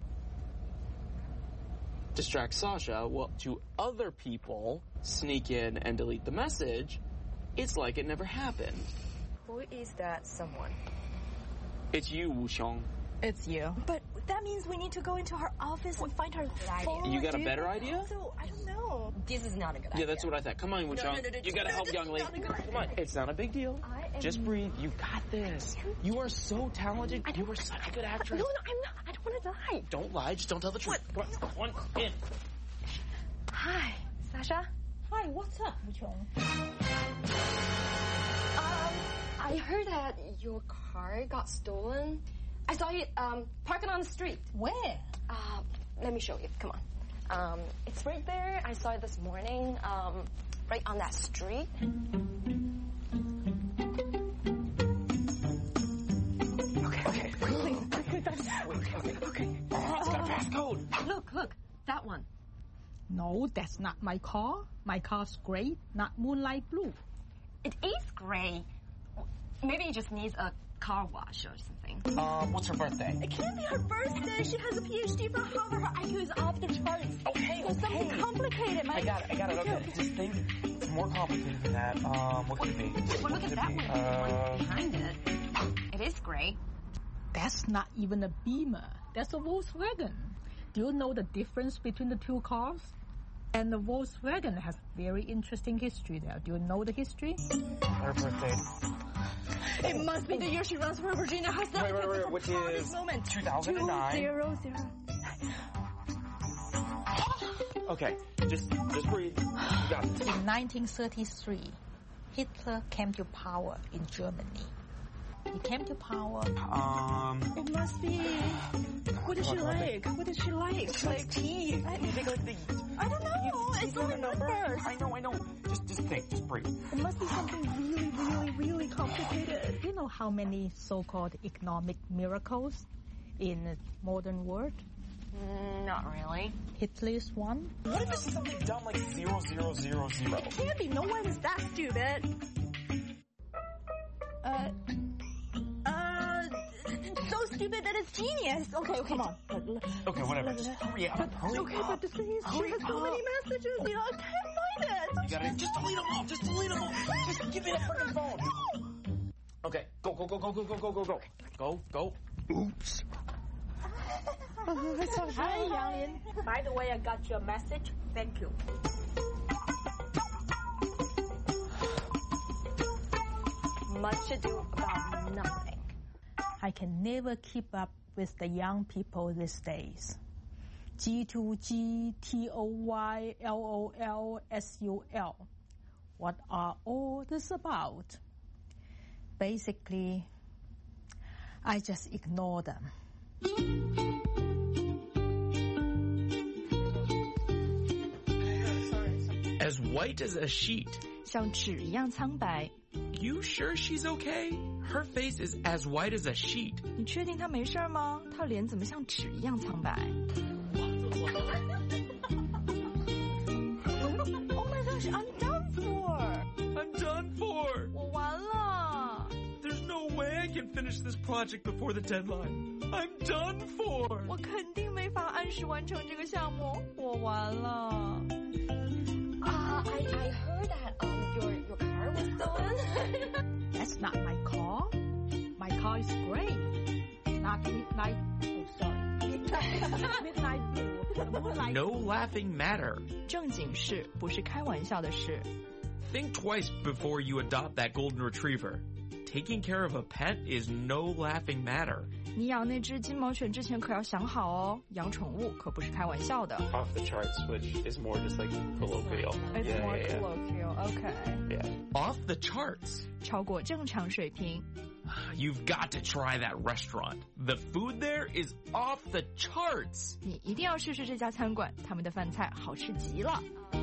distracts Sasha, well, to other people sneak in and delete the message, it's like it never happened. Who is that someone? It's you, Wuxiong. It's you. But that means we need to go into her office and find her phone. You got a better idea? I don't know. This is not a good idea. Yeah, that's what I thought. Come on, Wuxiong. You gotta help young lady. Come on, it's not a big deal. Just breathe. You got this. You are so talented. You are such a good actress. No, I'm not. I don't want to lie. Don't lie. Just don't tell the truth. Come on, in. Hi, Sasha. Hi, what's up, Wuxiong? I heard that your car got stolen. I saw it parking on the street. Where? Let me show you. Come on. It's right there. I saw it this morning. Right on that street. Okay. Okay. It's got a passcode. Look. That one. No, that's not my car. My car's gray, not moonlight blue. It is gray. Maybe he just needs a car wash or something. What's her birthday? It can't be her birthday. She has a PhD from Harvard. Her IQ is off the charts. Okay, so something complicated. I got it. Okay. Just think. It's more complicated than that. What could it be? Well, look at that one behind it. It is gray. That's not even a Beamer. That's a Volkswagen. Do you know the difference between the two cars? And the Volkswagen has very interesting history there. Do you know the history? Her birthday. It must be the year she runs for Virginia House. Wait, which is 2009. 2009. Okay, just breathe. You got this. In 1933, Hitler came to power in Germany. He came to power. It must be. What did she like? What did she like? Like tea. I don't know. It's only numbers. I know. Just think. Just breathe. It must be something really complicated. You know how many so-called economic miracles in the modern world? Not really. Hitler's one. What if this is something dumb like 0000? It can't be. No one is that stupid. So stupid that it's genius. Okay, come on. Okay, whatever. Just hurry up. Okay, but the thing is, she has so many messages. I can't find it. You gotta just delete them all. Just give me that freaking phone. Okay, go. Go. Oops. Hi, Yang. By the way, I got your message. Thank you. Much ado about nothing. I can never keep up with the young people these days. G2G, TOY, LOL, SUL. What are all this about? Basically, I just ignore them. As white as a sheet. 像纸一样苍白。 You sure she's okay? Her face is as white as a sheet. 你确定她没事吗？她脸怎么像纸一样苍白？ Oh my gosh, I'm done for. I'm done for. 我完了。 There's no way I can finish this project before the deadline. I'm done for. 我肯定没法按时完成这个项目，我完了。 I heard that your car was stolen. That's not my car. My car is gray. Not midnight. Oh, sorry. Midnight blue. No laughing matter. 正经事，不是开玩笑的事。 Think twice before you adopt that golden retriever. Taking care of a pet is no laughing matter. 你养那只金毛犬之前可要想好哦，养宠物可不是开玩笑的。 Off the charts, which is more just like colloquial. It's more colloquial, okay. Yeah. Off the charts. 超过正常水平。 You've got to try that restaurant. The food there is off the charts. 你一定要试试这家餐馆，他们的饭菜好吃极了。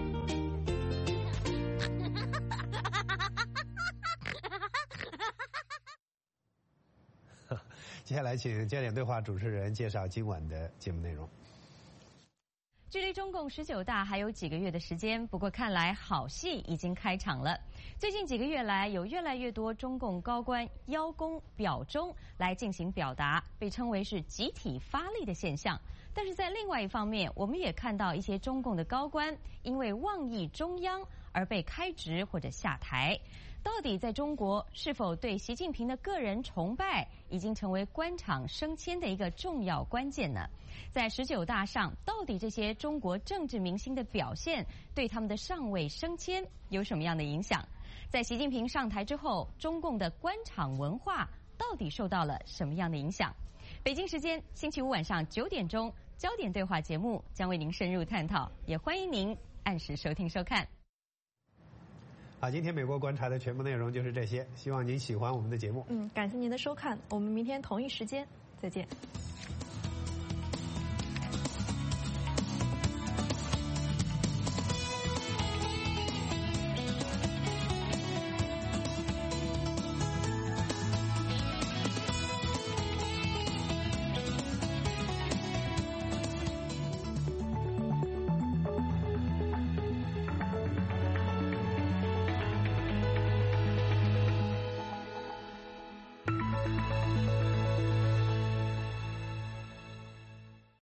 接下来，请焦点对话主持人介绍今晚的节目内容。 距离中共19大还有几个月的时间，不过看来好戏已经开场了。最近几个月来，有越来越多中共高官邀功表忠来进行表达，被称为是集体发力的现象。但是在另外一方面，我们也看到一些中共的高官因为妄议中央而被开职或者下台。 到底在中国是否对习近平的个人崇拜已经成为官场升迁的一个重要关键呢？在19大上，到底这些中国政治明星的表现对他们的上位升迁有什么样的影响？在习近平上台之后，中共的官场文化到底受到了什么样的影响？北京时间星期五晚上9点钟，焦点对话节目将为您深入探讨，也欢迎您按时收听收看。 好，今天美国观察的全部内容就是这些，希望您喜欢我们的节目。 感谢您的收看，我们明天同一时间再见。